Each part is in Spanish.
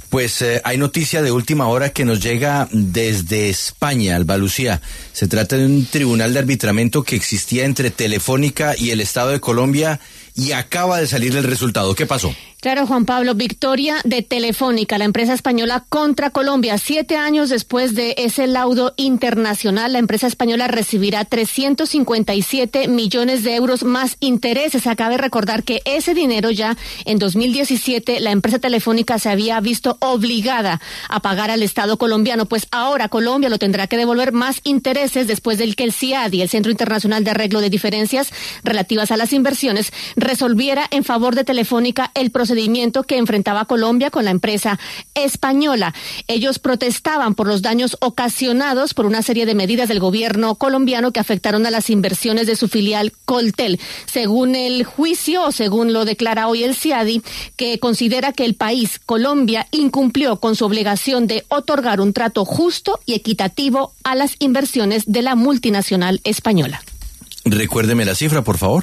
Pues hay noticia de última hora que nos llega desde España, Alba Lucía. Se trata de un tribunal de arbitramiento que existía entre Telefónica y el Estado de Colombia y acaba de salir el resultado. ¿Qué pasó? Claro, Juan Pablo, victoria de Telefónica, la empresa española contra Colombia. 7 años después de ese laudo internacional, la empresa española recibirá 357 millones de euros más intereses. Acabe de recordar que ese dinero ya en 2017 la empresa Telefónica se había visto obligada a pagar al Estado colombiano. Pues ahora Colombia lo tendrá que devolver más intereses después del que el CIADI, el Centro Internacional de Arreglo de Diferencias relativas a las inversiones, resolviera en favor de Telefónica el procedimiento que enfrentaba Colombia con la empresa española. Ellos protestaban por los daños ocasionados por una serie de medidas del gobierno colombiano que afectaron a las inversiones de su filial Coltel. Según el juicio, o según lo declara hoy el CIADI, que considera que el país, Colombia, incumplió con su obligación de otorgar un trato justo y equitativo a las inversiones de la multinacional española. Recuérdeme la cifra, por favor.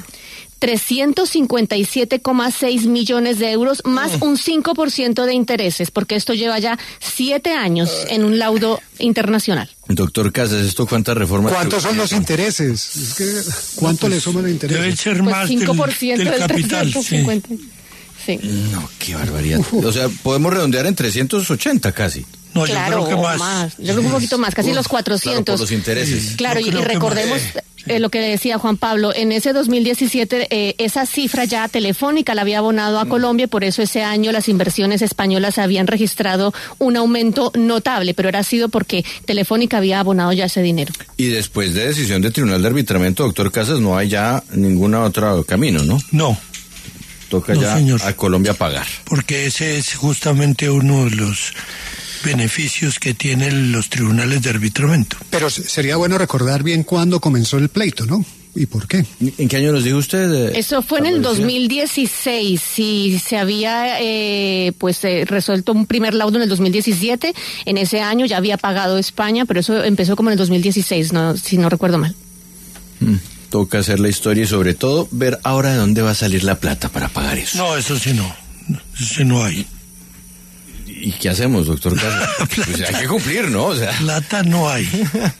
357,6 millones de euros más un 5% de intereses, porque esto lleva ya 7 años en un laudo internacional. Doctor Casas, ¿esto cuántas reformas? ¿Cuántos son los intereses? Es que, ¿cuánto le suman los intereses? Debe ser Pues más 5% del capital. 350. Sí. No, qué barbaridad. O sea, podemos redondear en 380 casi. No, Claro, yo creo que más. Yo creo que un poquito más, casi los 400. Claro, por los intereses. Claro, y recordemos lo que decía Juan Pablo, en ese 2017 esa cifra ya Telefónica la había abonado a Colombia, por eso ese año las inversiones españolas habían registrado un aumento notable, pero era sido porque Telefónica había abonado ya ese dinero. Y después de decisión del Tribunal de Arbitramiento, doctor Casas, no hay ya ningún otro camino, ¿no? No. Toca No, ya señor. a Colombia pagar. Porque ese es justamente uno de los beneficios que tienen los tribunales de arbitramiento. Pero sería bueno recordar bien cuándo comenzó el pleito, ¿no? ¿Y por qué? ¿En qué año nos dijo usted? Eso fue en el 2016 y se había resuelto un primer laudo en el 2017. En ese año ya había pagado España, pero eso empezó como en el 2016, si no recuerdo mal. Toca hacer la historia y sobre todo ver ahora de dónde va a salir la plata para pagar eso. No, eso sí no. Eso sí no hay. ¿Y qué hacemos, doctor Casas? Pues hay que cumplir, ¿no? O sea... Plata no hay.